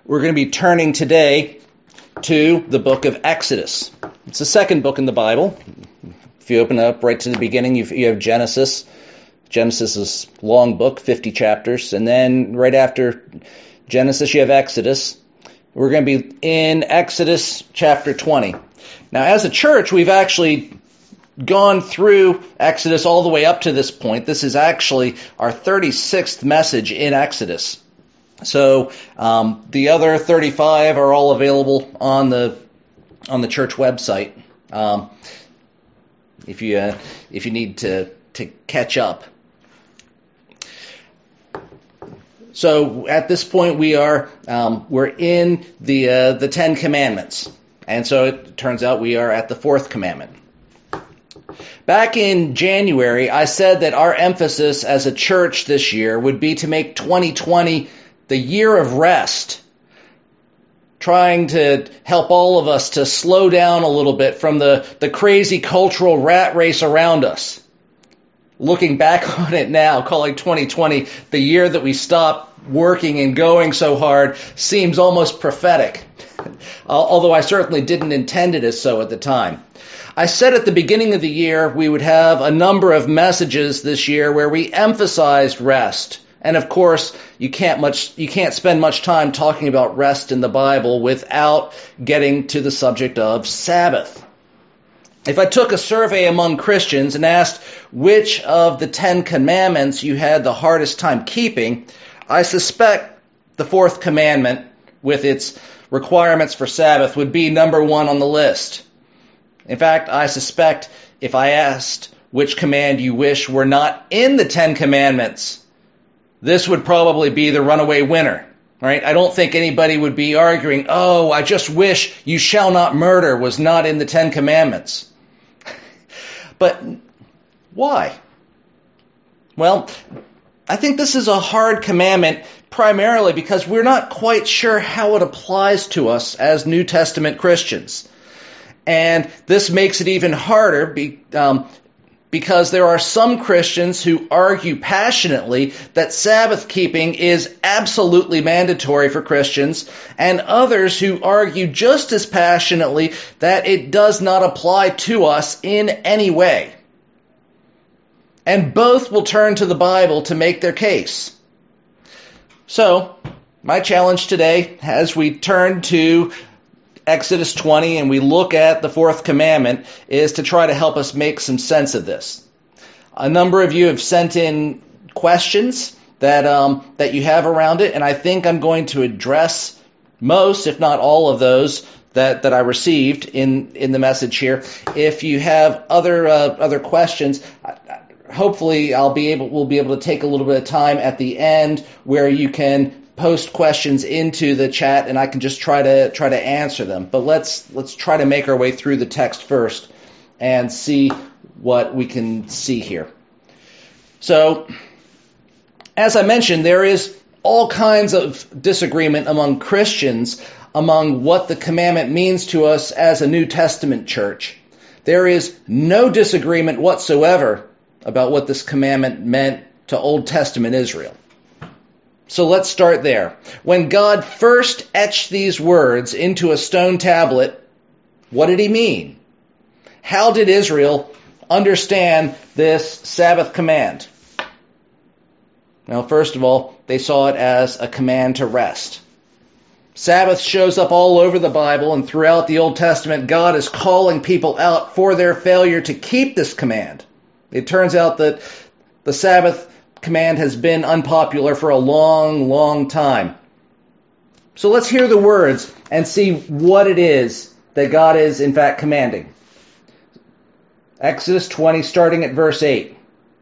We're going to be turning today to the book of Exodus. It's the second book in the Bible. If you open up right to the beginning, you have Genesis. Genesis is a long book, 50 chapters. And then right after Genesis, you have Exodus. We're going to be in Exodus chapter 20. Now, as a church, we've actually gone through Exodus all the way up to this point. This is actually our 36th message in Exodus. So the other 35 are all available on the church website if you need to catch up. So at this point we're in the Ten Commandments, and so it turns out we are at the fourth commandment. Back in January, I said that our emphasis as a church this year would be to make 2020 the year of rest, trying to help all of us to slow down a little bit from the crazy cultural rat race around us. Looking back on it now, calling 2020 the year that we stopped working and going so hard seems almost prophetic, although I certainly didn't intend it as so at the time. I said at the beginning of the year we would have a number of messages this year where we emphasized rest. And of course, you can't spend much time talking about rest in the Bible without getting to the subject of Sabbath. If I took a survey among Christians and asked which of the 10 commandments you had the hardest time keeping, I suspect the fourth commandment with its requirements for Sabbath would be number one on the list. In fact, I suspect if I asked which command you wish were not in the 10 commandments, this would probably be the runaway winner, right? I don't think anybody would be arguing, oh, I just wish you shall not murder was not in the 10 commandments. But why? Well, I think this is a hard commandment primarily because we're not quite sure how it applies to us as New Testament Christians. And this makes it even harder because there are some Christians who argue passionately that Sabbath keeping is absolutely mandatory for Christians, and others who argue just as passionately that it does not apply to us in any way. And both will turn to the Bible to make their case. So, my challenge today, as we turn to Exodus 20 and we look at the fourth commandment, is to try to help us make some sense of this. A number of you have sent in questions that you have around it, and I think I'm going to address most, if not all of those that I received in the message here. If you have other questions, hopefully we'll be able to take a little bit of time at the end where you can post questions into the chat, and I can just try to answer them. But let's try to make our way through the text first and see what we can see here. So, as I mentioned, there is all kinds of disagreement among Christians among what the commandment means to us as a New Testament church. There is no disagreement whatsoever about what this commandment meant to Old Testament Israel. So let's start there. When God first etched these words into a stone tablet, what did he mean? How did Israel understand this Sabbath command? Well, first of all, they saw it as a command to rest. Sabbath shows up all over the Bible, and throughout the Old Testament, God is calling people out for their failure to keep this command. It turns out that the Sabbath command has been unpopular for a long, long time. So let's hear the words and see what it is that God is in fact commanding. Exodus 20, starting at verse 8.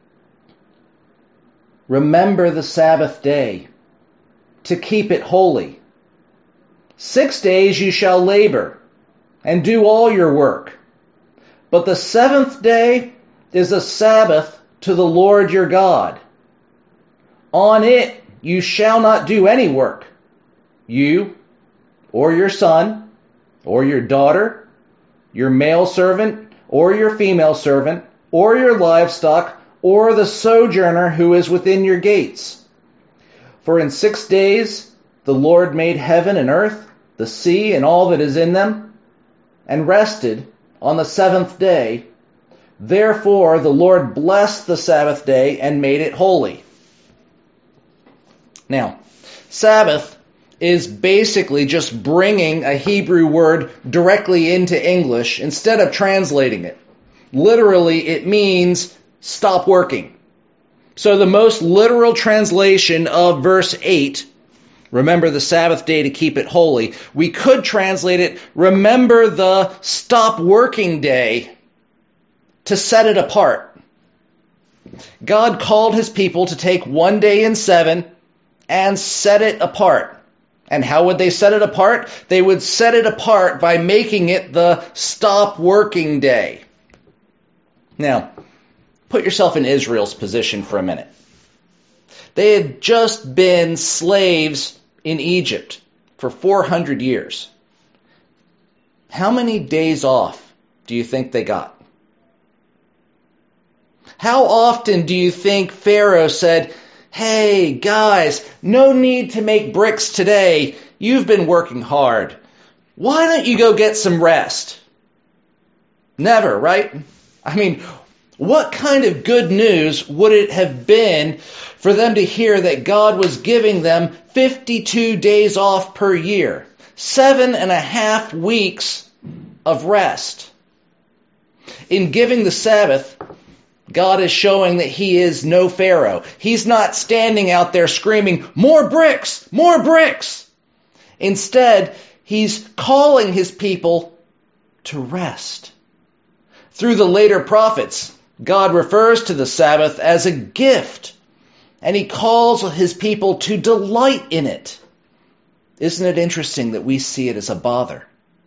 Remember the Sabbath day, to keep it holy. 6 days you shall labor, and do all your work. But the seventh day is a Sabbath to the Lord your God. On it you shall not do any work, you, or your son, or your daughter, your male servant, or your female servant, or your livestock, or the sojourner who is within your gates. For in 6 days the Lord made heaven and earth, the sea and all that is in them, and rested on the seventh day. Therefore the Lord blessed the Sabbath day and made it holy. Now, Sabbath is basically just bringing a Hebrew word directly into English instead of translating it. Literally, it means stop working. So the most literal translation of verse 8, remember the Sabbath day to keep it holy, we could translate it, remember the stop working day to set it apart. God called his people to take one day in 7 and set it apart. And how would they set it apart? They would set it apart by making it the stop working day. Now, put yourself in Israel's position for a minute. They had just been slaves in Egypt for 400 years. How many days off do you think they got? How often do you think Pharaoh said, "Hey, guys, no need to make bricks today. You've been working hard. Why don't you go get some rest?" Never, right? I mean, what kind of good news would it have been for them to hear that God was giving them 52 days off per year, 7.5 weeks of rest? In giving the Sabbath, God is showing that he is no Pharaoh. He's not standing out there screaming, "More bricks! More bricks!" Instead, he's calling his people to rest. Through the later prophets, God refers to the Sabbath as a gift, and he calls his people to delight in it. Isn't it interesting that we see it as a bother?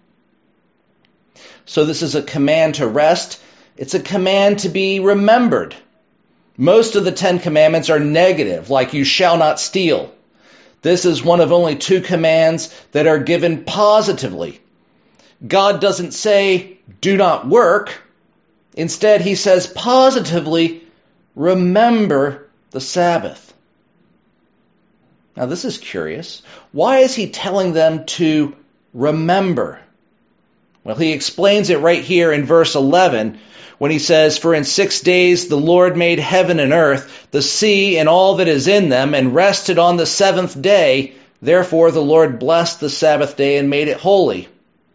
So this is a command to rest. It's a command to be remembered. Most of the 10 commandments are negative, like you shall not steal. This is one of only 2 commands that are given positively. God doesn't say, do not work. Instead, he says positively, remember the Sabbath. Now, this is curious. Why is he telling them to remember? Well, he explains it right here in verse 11 when he says, "For in 6 days the Lord made heaven and earth, the sea and all that is in them, and rested on the 7th day. Therefore the Lord blessed the Sabbath day and made it holy."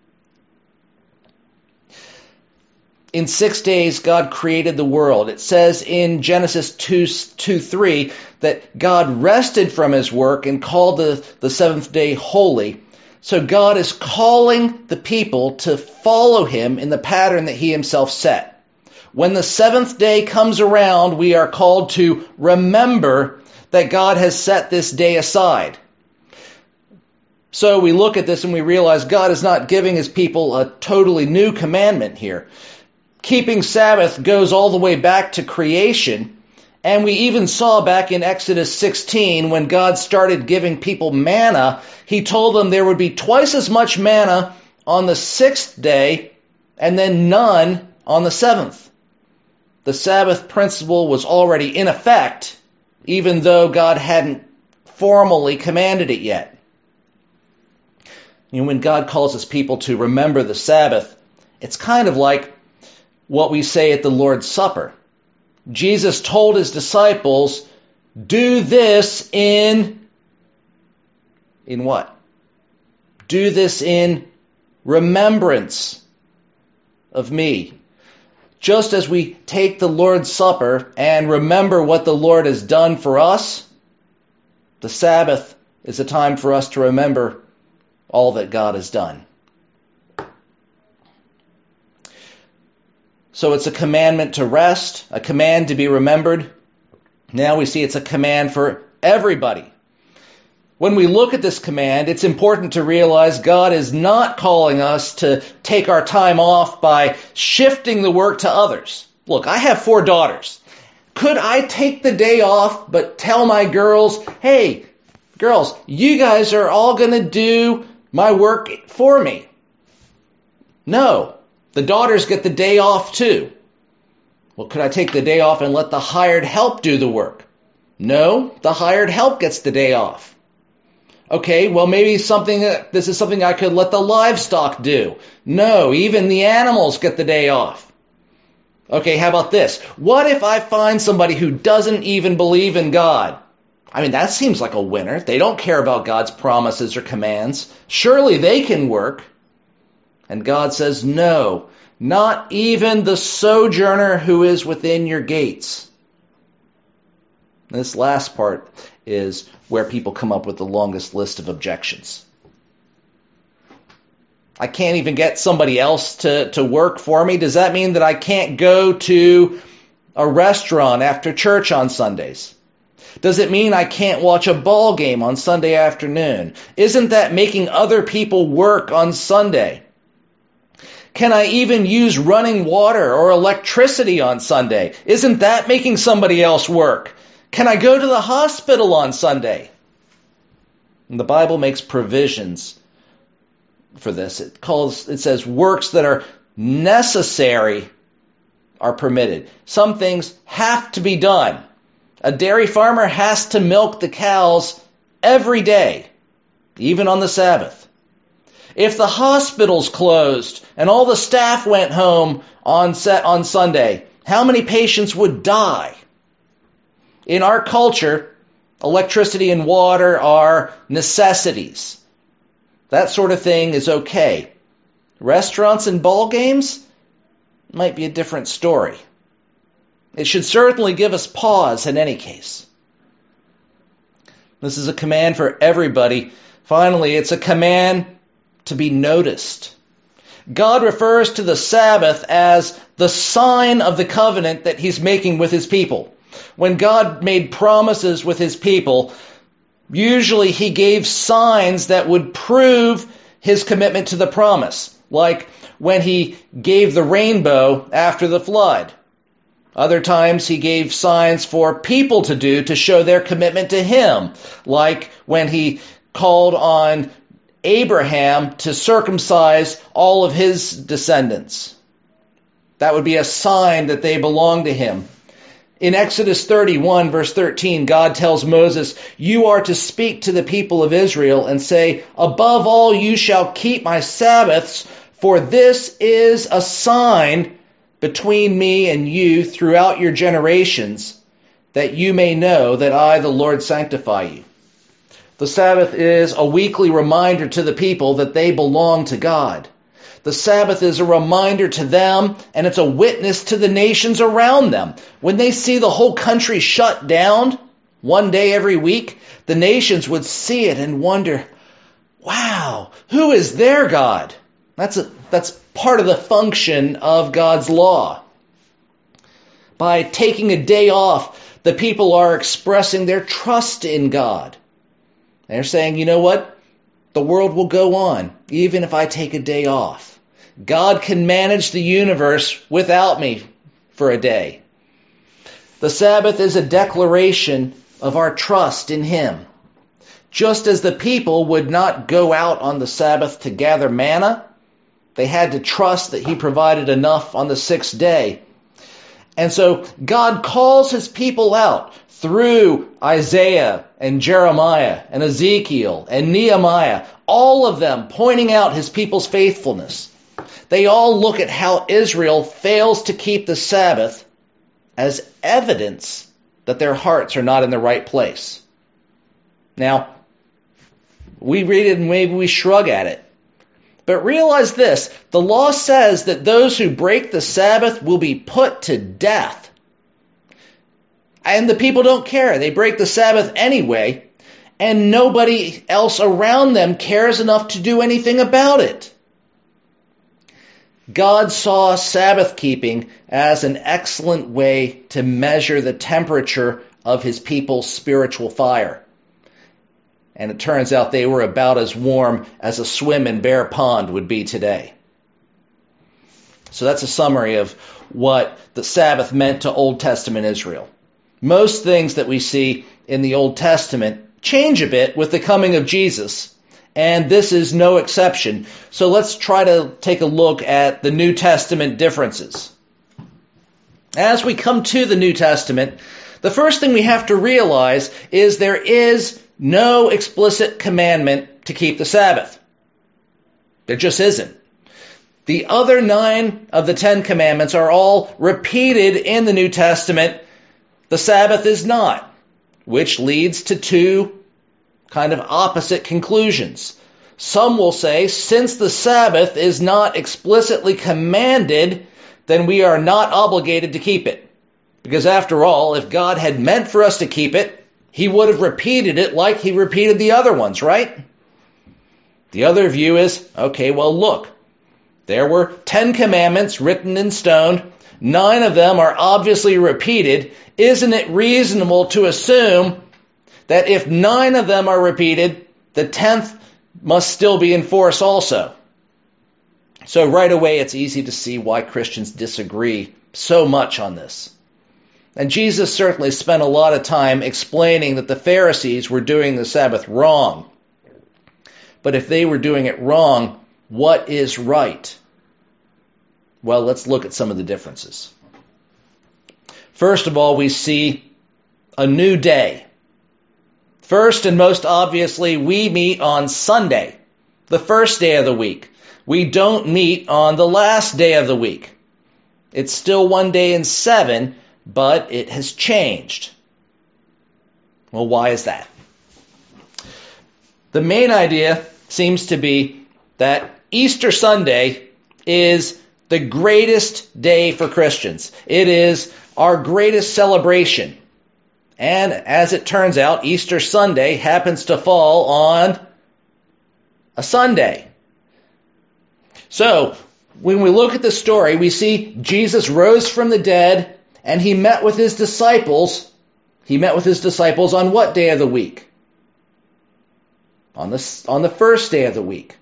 In 6 days, God created the world. It says in Genesis 2:3 that God rested from his work and called the 7th day holy. So God is calling the people to follow him in the pattern that he himself set. When the 7th day comes around, we are called to remember that God has set this day aside. So we look at this and we realize God is not giving his people a totally new commandment here. Keeping Sabbath goes all the way back to creation, and we even saw back in Exodus 16 when God started giving people manna, he told them there would be twice as much manna on the 6th day and then none on the 7th. The Sabbath principle was already in effect, even though God hadn't formally commanded it yet. You know, when God calls his people to remember the Sabbath, it's kind of like what we say at the Lord's Supper. Jesus told his disciples, do this in what? Do this in remembrance of me. Just as we take the Lord's Supper and remember what the Lord has done for us, the Sabbath is a time for us to remember all that God has done. So it's a commandment to rest, a command to be remembered. Now we see it's a command for everybody. When we look at this command, it's important to realize God is not calling us to take our time off by shifting the work to others. Look, I have 4 daughters. Could I take the day off but tell my girls, hey, girls, you guys are all going to do my work for me? No. The daughters get the day off too. Well, could I take the day off and let the hired help do the work? No, the hired help gets the day off. Okay, well maybe this is something I could let the livestock do. No, even the animals get the day off. Okay, how about this? What if I find somebody who doesn't even believe in God? I mean, that seems like a winner. They don't care about God's promises or commands. Surely they can work. And God says, no, not even the sojourner who is within your gates. This last part is where people come up with the longest list of objections. I can't even get somebody else to work for me. Does that mean that I can't go to a restaurant after church on Sundays? Does it mean I can't watch a ball game on Sunday afternoon? Isn't that making other people work on Sunday? Can I even use running water or electricity on Sunday? Isn't that making somebody else work? Can I go to the hospital on Sunday? And the Bible makes provisions for this. It says works that are necessary are permitted. Some things have to be done. A dairy farmer has to milk the cows every day, even on the Sabbath. If the hospital's closed and all the staff went home on Sunday, how many patients would die? In our culture, electricity and water are necessities. That sort of thing is okay. Restaurants and ball games might be a different story. It should certainly give us pause in any case. This is a command for everybody. Finally, it's a command to be noticed. God refers to the Sabbath as the sign of the covenant that he's making with his people. When God made promises with his people, usually he gave signs that would prove his commitment to the promise, like when he gave the rainbow after the flood. Other times he gave signs for people to do to show their commitment to him, like when he called on Abraham to circumcise all of his descendants. That would be a sign that they belong to him. In Exodus 31, verse 13, God tells Moses, "You are to speak to the people of Israel and say, 'Above all you shall keep my Sabbaths, for this is a sign between me and you throughout your generations, that you may know that I, the Lord, sanctify you.'" The Sabbath is a weekly reminder to the people that they belong to God. The Sabbath is a reminder to them, and it's a witness to the nations around them. When they see the whole country shut down one day every week, the nations would see it and wonder, wow, who is their God? That's part of the function of God's law. By taking a day off, the people are expressing their trust in God. They're saying, you know what? The world will go on, even if I take a day off. God can manage the universe without me for a day. The Sabbath is a declaration of our trust in him. Just as the people would not go out on the Sabbath to gather manna, they had to trust that he provided enough on the sixth day. And so God calls his people out through Isaiah and Jeremiah and Ezekiel and Nehemiah, all of them pointing out his people's faithfulness. They all look at how Israel fails to keep the Sabbath as evidence that their hearts are not in the right place. Now, we read it and maybe we shrug at it. But realize this, the law says that those who break the Sabbath will be put to death. And the people don't care. They break the Sabbath anyway, and nobody else around them cares enough to do anything about it. God saw Sabbath keeping as an excellent way to measure the temperature of his people's spiritual fire. And it turns out they were about as warm as a swim in Bear Pond would be today. So that's a summary of what the Sabbath meant to Old Testament Israel. Most things that we see in the Old Testament change a bit with the coming of Jesus, and this is no exception. So let's try to take a look at the New Testament differences. As we come to the New Testament, the first thing we have to realize is there is no explicit commandment to keep the Sabbath. There just isn't. The other 9 of the 10 commandments are all repeated in the New Testament. The Sabbath is not, which leads to 2 kind of opposite conclusions. Some will say, since the Sabbath is not explicitly commanded, then we are not obligated to keep it. Because after all, if God had meant for us to keep it, he would have repeated it like he repeated the other ones, right? The other view is, okay, well look, there were 10 commandments written in stone. 9 of them are obviously repeated. Isn't it reasonable to assume that if 9 of them are repeated, the 10th must still be in force also? So right away, it's easy to see why Christians disagree so much on this. And Jesus certainly spent a lot of time explaining that the Pharisees were doing the Sabbath wrong. But if they were doing it wrong, what is right? Well, let's look at some of the differences. First of all, we see a new day. First and most obviously, we meet on Sunday, the first day of the week. We don't meet on the last day of the week. It's still 1 day in 7, but it has changed. Well, why is that? The main idea seems to be that Easter Sunday is the greatest day for Christians. It is our greatest celebration. And as it turns out, Easter Sunday happens to fall on a Sunday. So, when we look at the story, we see Jesus rose from the dead and he met with his disciples. He met with his disciples on what day of the week? On the first day of the week.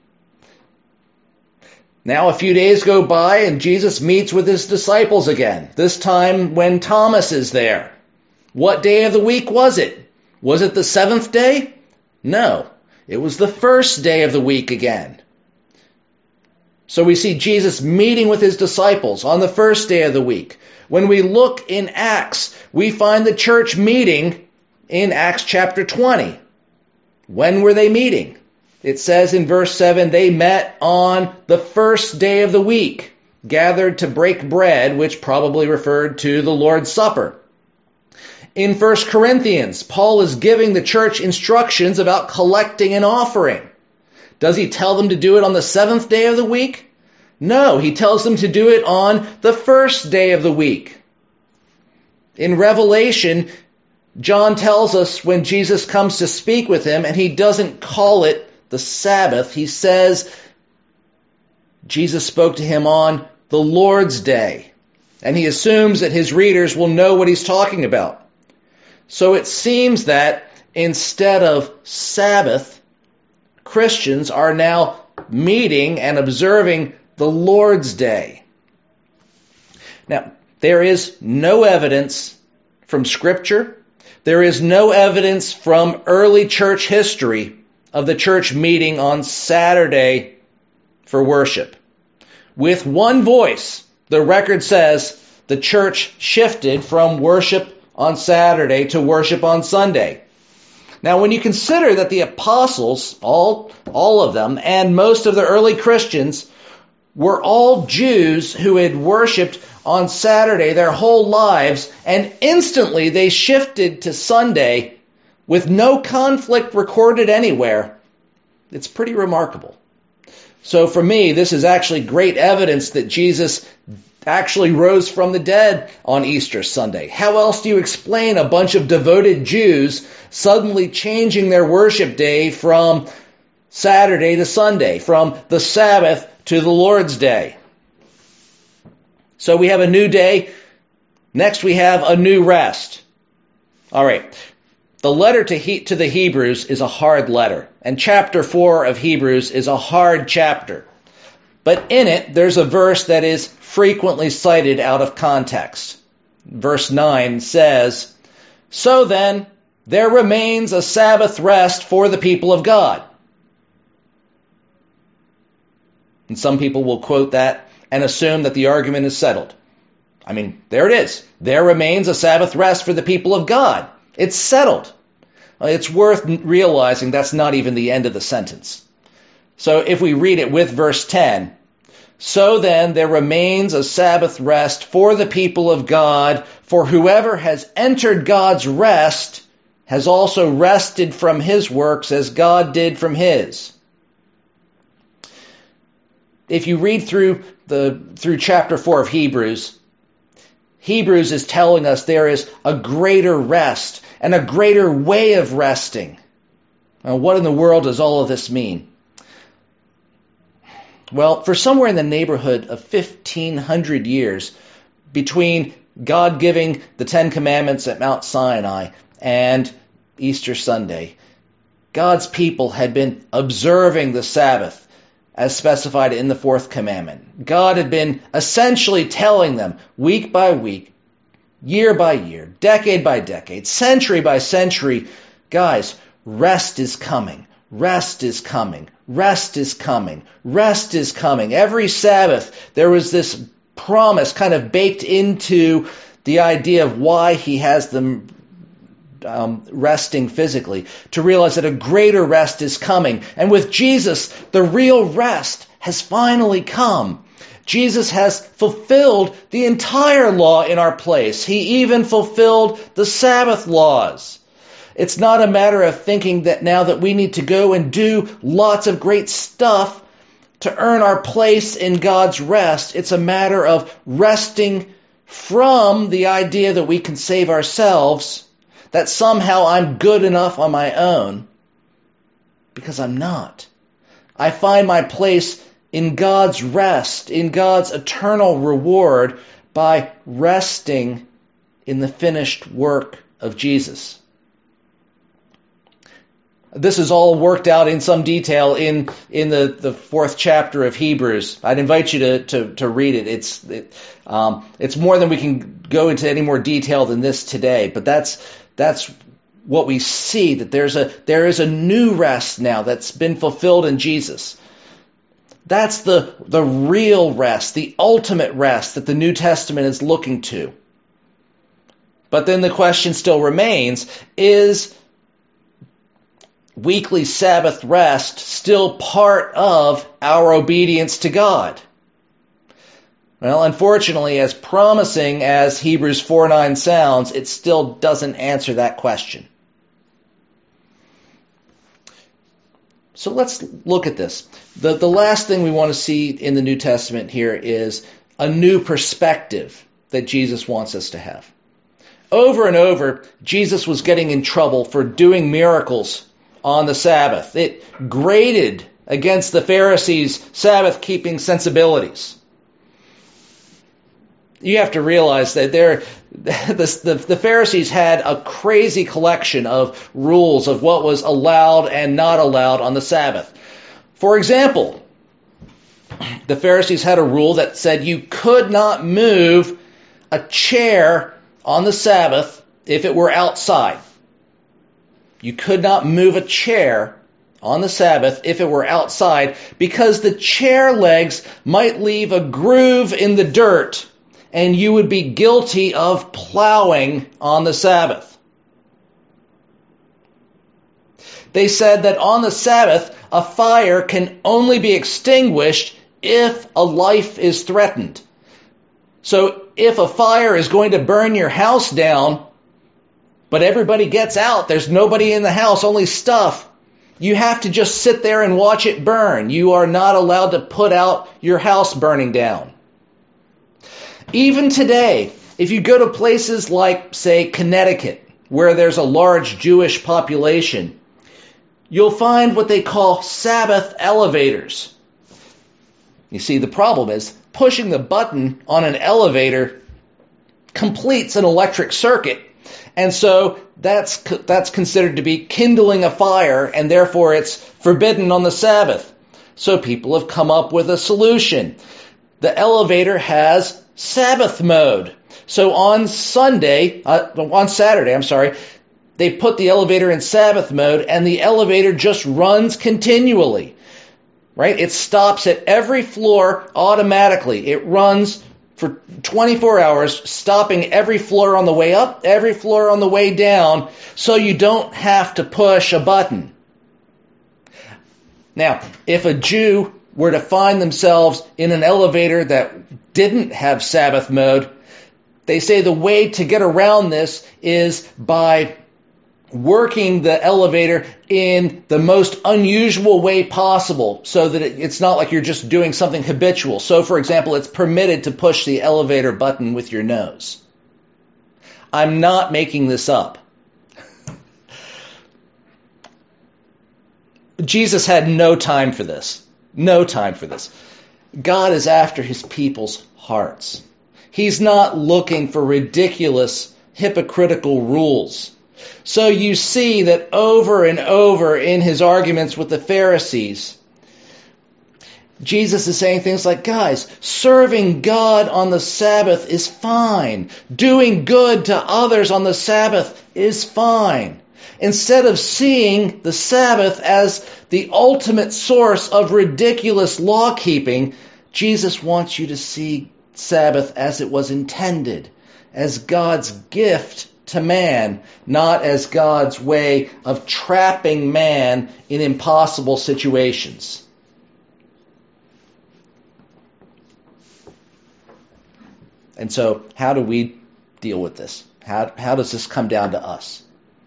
Now a few days go by and Jesus meets with his disciples again, this time when Thomas is there. What day of the week was it? Was it the 7th day? No, it was the first day of the week again. So we see Jesus meeting with his disciples on the first day of the week. When we look in Acts, we find the church meeting in Acts chapter 20. When were they meeting? It says in verse 7, they met on the first day of the week, gathered to break bread, which probably referred to the Lord's Supper. In 1 Corinthians, Paul is giving the church instructions about collecting an offering. Does he tell them to do it on the 7th day of the week? No, he tells them to do it on the first day of the week. In Revelation, John tells us when Jesus comes to speak with him, and he doesn't call it the Sabbath. He says Jesus spoke to him on the Lord's Day. And he assumes that his readers will know what he's talking about. So it seems that instead of Sabbath, Christians are now meeting and observing the Lord's Day. Now, there is no evidence from Scripture. There is no evidence from early church history of the church meeting on Saturday for worship. With one voice, the record says the church shifted from worship on Saturday to worship on Sunday. Now, when you consider that the apostles, all of them, and most of the early Christians were all Jews who had worshipped on Saturday their whole lives, and instantly they shifted to Sunday with no conflict recorded anywhere, it's pretty remarkable. So for me, this is actually great evidence that Jesus actually rose from the dead on Easter Sunday. How else do you explain a bunch of devoted Jews suddenly changing their worship day from Saturday to Sunday, from the Sabbath to the Lord's Day? So we have a new day. Next we have a new rest. All right. The letter to the Hebrews is a hard letter, and chapter 4 of Hebrews is a hard chapter. But in it, there's a verse that is frequently cited out of context. Verse 9 says, "So then, there remains a Sabbath rest for the people of God." And some people will quote that and assume that the argument is settled. I mean, there it is. There remains a Sabbath rest for the people of God. It's settled. It's worth realizing that's not even the end of the sentence. So if we read it with verse 10, so then there remains a Sabbath rest for the people of God, for whoever has entered God's rest has also rested from his works as God did from his. If you read through chapter 4 of Hebrews is telling us there is a greater rest and a greater way of resting. Now, what in the world does all of this mean? Well, for somewhere in the neighborhood of 1,500 years between God giving the Ten Commandments at Mount Sinai and Easter Sunday, God's people had been observing the Sabbath as specified in the fourth commandment. God had been essentially telling them week by week, year by year, decade by decade, century by century, guys, rest is coming. Rest is coming. Rest is coming. Rest is coming. Every Sabbath, there was this promise kind of baked into the idea of why he has them resting physically, to realize that a greater rest is coming. And with Jesus, the real rest has finally come. Jesus has fulfilled the entire law in our place. He even fulfilled the Sabbath laws. It's not a matter of thinking that now that we need to go and do lots of great stuff to earn our place in God's rest. It's a matter of resting from the idea that we can save ourselves, that somehow I'm good enough on my own, because I'm not. I find my place in God's rest, in God's eternal reward, by resting in the finished work of Jesus. This is all worked out in some detail in the fourth chapter of Hebrews. I'd invite you to read it. It's more than we can go into any more detail than this today. But that's what we see, that there is a new rest now that's been fulfilled in Jesus. That's the real rest, the ultimate rest that the New Testament is looking to. But then the question still remains, is weekly Sabbath rest still part of our obedience to God? Well, unfortunately, as promising as Hebrews 4:9 sounds, it still doesn't answer that question. So let's look at this. The last thing we want to see in the New Testament here is a new perspective that Jesus wants us to have. Over and over, Jesus was getting in trouble for doing miracles on the Sabbath. It grated against the Pharisees' Sabbath-keeping sensibilities. You have to realize that the Pharisees had a crazy collection of rules of what was allowed and not allowed on the Sabbath. For example, the Pharisees had a rule that said you could not move a chair on the Sabbath if it were outside. You could not move a chair on the Sabbath if it were outside, because the chair legs might leave a groove in the dirt and you would be guilty of plowing on the Sabbath. They said that on the Sabbath, a fire can only be extinguished if a life is threatened. So if a fire is going to burn your house down, but everybody gets out, there's nobody in the house, only stuff, you have to just sit there and watch it burn. You are not allowed to put out your house burning down. Even today, if you go to places like, say, Connecticut, where there's a large Jewish population, you'll find what they call Sabbath elevators. You see, the problem is pushing the button on an elevator completes an electric circuit, and so that's considered to be kindling a fire, and therefore it's forbidden on the Sabbath. So people have come up with a solution. The elevator has Sabbath mode. So on Saturday, they put the elevator in Sabbath mode, and the elevator just runs continually. Right? It stops at every floor automatically. It runs for 24 hours, stopping every floor on the way up, every floor on the way down, so you don't have to push a button. Now, if a Jew were to find themselves in an elevator that didn't have Sabbath mode, they say the way to get around this is by working the elevator in the most unusual way possible so that it's not like you're just doing something habitual. So, for example, it's permitted to push the elevator button with your nose. I'm not making this up. Jesus had no time for this. No time for this. God is after his people's hearts. He's not looking for ridiculous, hypocritical rules. So you see that over and over in his arguments with the Pharisees, Jesus is saying things like, guys, serving God on the Sabbath is fine. Doing good to others on the Sabbath is fine. Instead of seeing the Sabbath as the ultimate source of ridiculous law-keeping, Jesus wants you to see Sabbath as it was intended, as God's gift to man, not as God's way of trapping man in impossible situations. And so, how do we deal with this? How does this come down to us?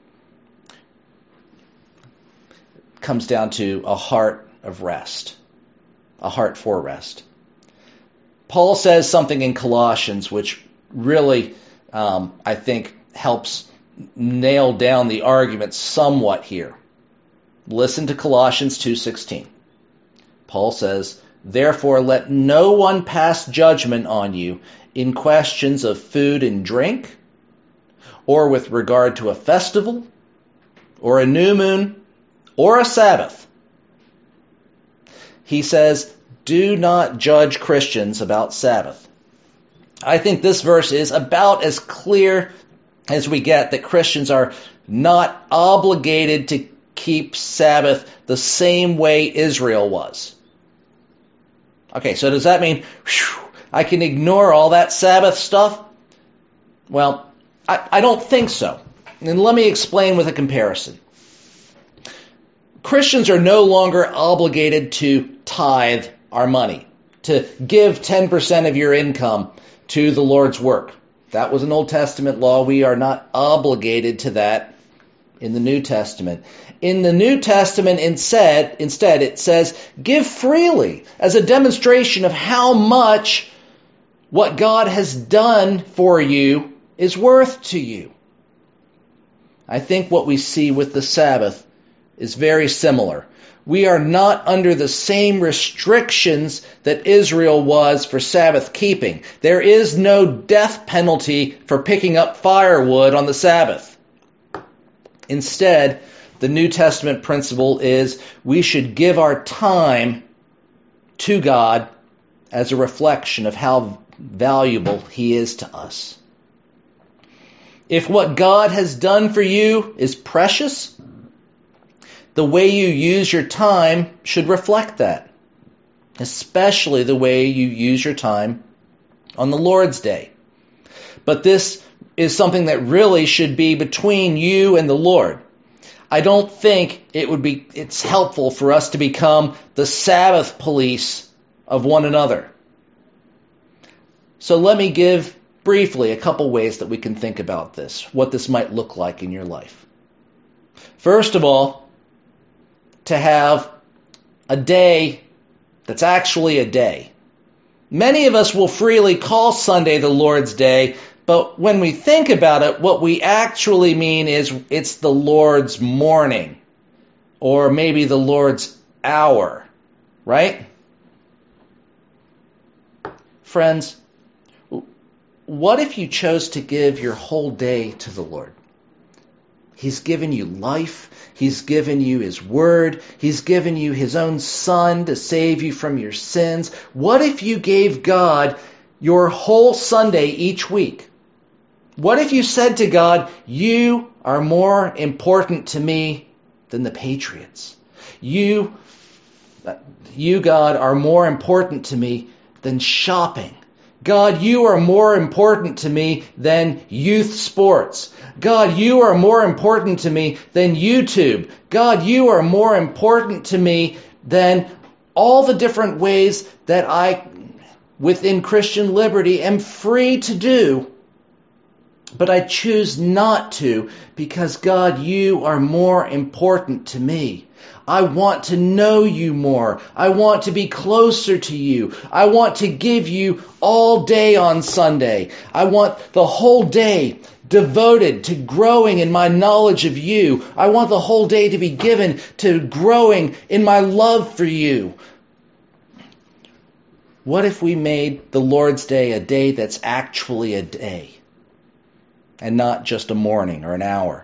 It comes down to a heart of rest, a heart for rest. Paul says something in Colossians which really, I think, helps nail down the argument somewhat here. Listen to Colossians 2:16. Paul says, "Therefore let no one pass judgment on you in questions of food and drink, or with regard to a festival, or a new moon, or a Sabbath." He says, do not judge Christians about Sabbath. I think this verse is about as clear as we get that Christians are not obligated to keep Sabbath the same way Israel was. Okay, so does that mean I can ignore all that Sabbath stuff? Well, I don't think so. And let me explain with a comparison. Christians are no longer obligated to tithe our money, to give 10% of your income to the Lord's work. That was an Old Testament law. We are not obligated to that in the New Testament. In the New Testament, instead, it says, give freely as a demonstration of how much what God has done for you is worth to you. I think what we see with the Sabbath is very similar. We are not under the same restrictions that Israel was for Sabbath keeping. There is no death penalty for picking up firewood on the Sabbath. Instead, the New Testament principle is we should give our time to God as a reflection of how valuable He is to us. If what God has done for you is precious, the way you use your time should reflect that, especially the way you use your time on the Lord's Day. But this is something that really should be between you and the Lord. I don't think it's helpful for us to become the Sabbath police of one another. So let me give briefly a couple ways that we can think about this, what this might look like in your life. First of all, to have a day that's actually a day. Many of us will freely call Sunday the Lord's Day, but when we think about it, what we actually mean is it's the Lord's morning, or maybe the Lord's hour, right? Friends, what if you chose to give your whole day to the Lord? He's given you life. He's given you His Word. He's given you His own Son to save you from your sins. What if you gave God your whole Sunday each week? What if you said to God, you are more important to me than the Patriots. You, God, are more important to me than shopping. God, you are more important to me than youth sports. God, you are more important to me than YouTube. God, you are more important to me than all the different ways that I, within Christian liberty, am free to do. But I choose not to because, God, you are more important to me. I want to know you more. I want to be closer to you. I want to give you all day on Sunday. I want the whole day devoted to growing in my knowledge of you. I want the whole day to be given to growing in my love for you. What if we made the Lord's Day a day that's actually a day and not just a morning or an hour?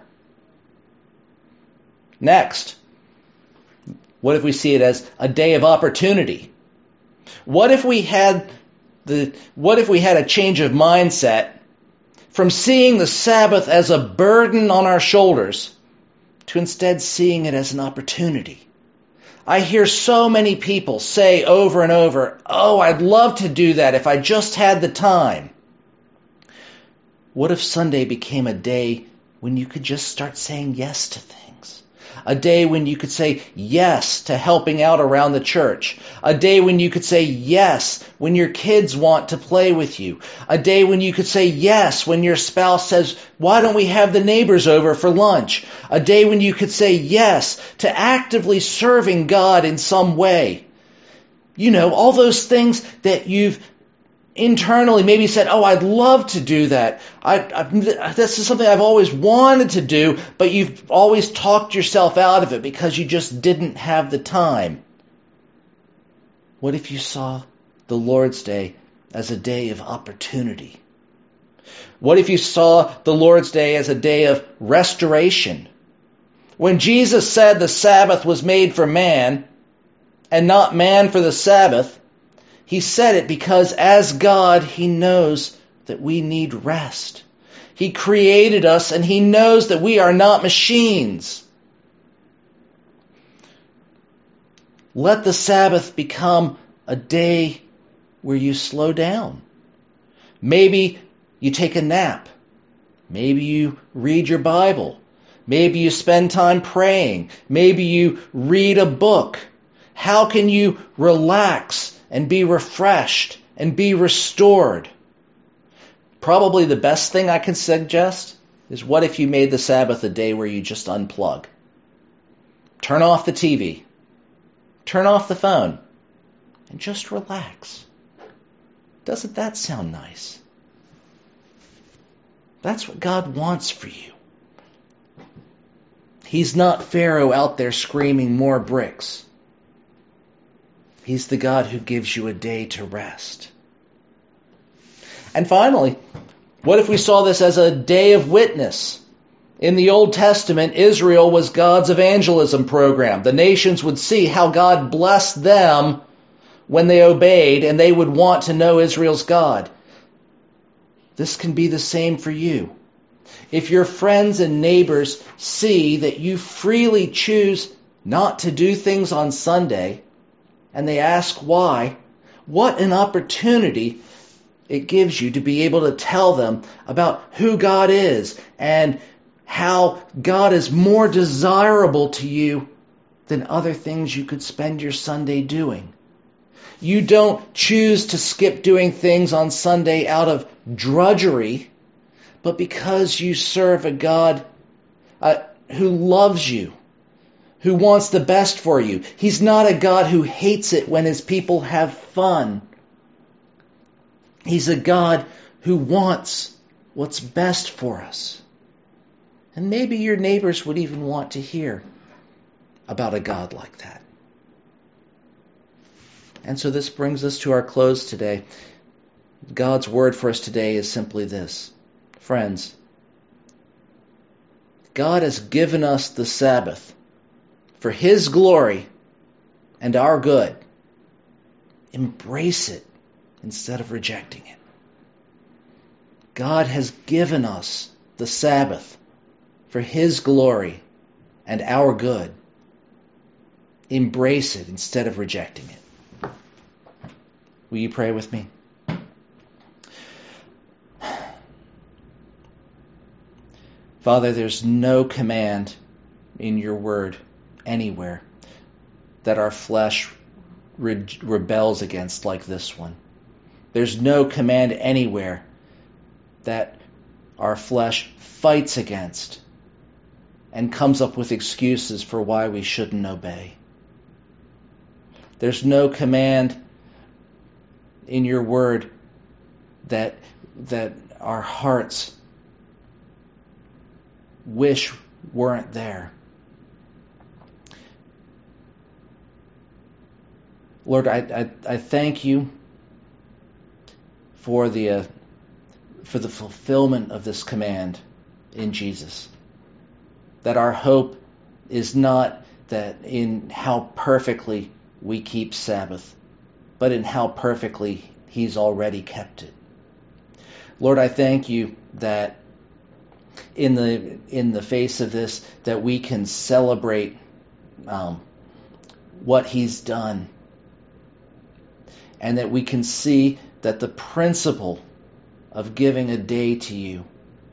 Next, what if we see it as a day of opportunity? What if we had a change of mindset from seeing the Sabbath as a burden on our shoulders to instead seeing it as an opportunity? I hear so many people say over and over, "Oh, I'd love to do that if I just had the time." What if Sunday became a day when you could just start saying yes to things? A day when you could say yes to helping out around the church. A day when you could say yes when your kids want to play with you. A day when you could say yes when your spouse says, "Why don't we have the neighbors over for lunch?" A day when you could say yes to actively serving God in some way. You know, all those things that you've internally maybe said, "Oh, I'd love to do that. This is something I've always wanted to do," but you've always talked yourself out of it because you just didn't have the time. What if you saw the Lord's Day as a day of opportunity? What if you saw the Lord's Day as a day of restoration? When Jesus said the Sabbath was made for man and not man for the Sabbath, he said it because as God, he knows that we need rest. He created us and he knows that we are not machines. Let the Sabbath become a day where you slow down. Maybe you take a nap. Maybe you read your Bible. Maybe you spend time praying. Maybe you read a book. How can you relax and be refreshed and be restored? Probably the best thing I can suggest is, what if you made the Sabbath a day where you just unplug? Turn off the TV. Turn off the phone. And just relax. Doesn't that sound nice? That's what God wants for you. He's not Pharaoh out there screaming more bricks. He's the God who gives you a day to rest. And finally, what if we saw this as a day of witness? In the Old Testament, Israel was God's evangelism program. The nations would see how God blessed them when they obeyed, and they would want to know Israel's God. This can be the same for you. If your friends and neighbors see that you freely choose not to do things on Sunday, and they ask why, what an opportunity it gives you to be able to tell them about who God is and how God is more desirable to you than other things you could spend your Sunday doing. You don't choose to skip doing things on Sunday out of drudgery, but because you serve a God who loves you, who wants the best for you. He's not a God who hates it when his people have fun. He's a God who wants what's best for us. And maybe your neighbors would even want to hear about a God like that. And so this brings us to our close today. God's word for us today is simply this. Friends, God has given us the Sabbath for his glory and our good. Embrace it instead of rejecting it. God has given us the Sabbath for his glory and our good. Embrace it instead of rejecting it. Will you pray with me? Father, there's no command in your word anywhere that our flesh rebels against like this one. There's no command anywhere that our flesh fights against and comes up with excuses for why we shouldn't obey. There's no command in your word that our hearts wish weren't there. Lord, I thank you for the fulfillment of this command in Jesus. That our hope is not that in how perfectly we keep Sabbath, but in how perfectly He's already kept it. Lord, I thank you that in the face of this, that we can celebrate what He's done, and that we can see that the principle of giving a day to you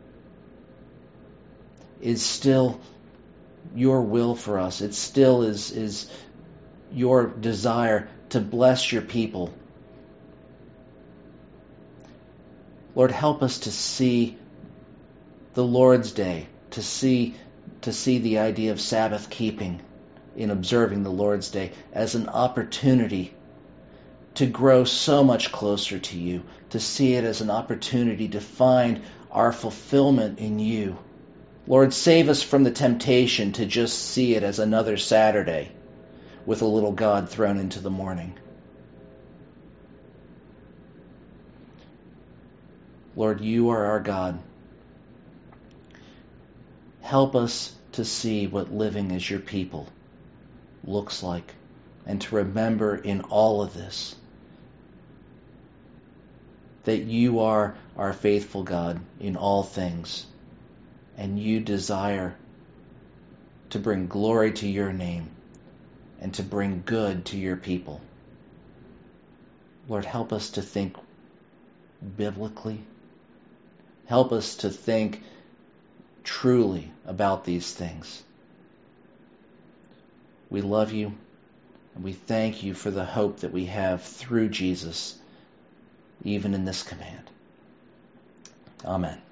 is still your will for us. It still is your desire to bless your people. Lord, help us to see the Lord's Day, to see the idea of Sabbath keeping in observing the Lord's Day as an opportunity to grow so much closer to you, to see it as an opportunity to find our fulfillment in you. Lord, save us from the temptation to just see it as another Saturday with a little God thrown into the morning. Lord, you are our God. Help us to see what living as your people looks like, and to remember in all of this that you are our faithful God in all things, and you desire to bring glory to your name and to bring good to your people. Lord, help us to think biblically. Help us to think truly about these things. We love you, and we thank you for the hope that we have through Jesus, even in this command. Amen.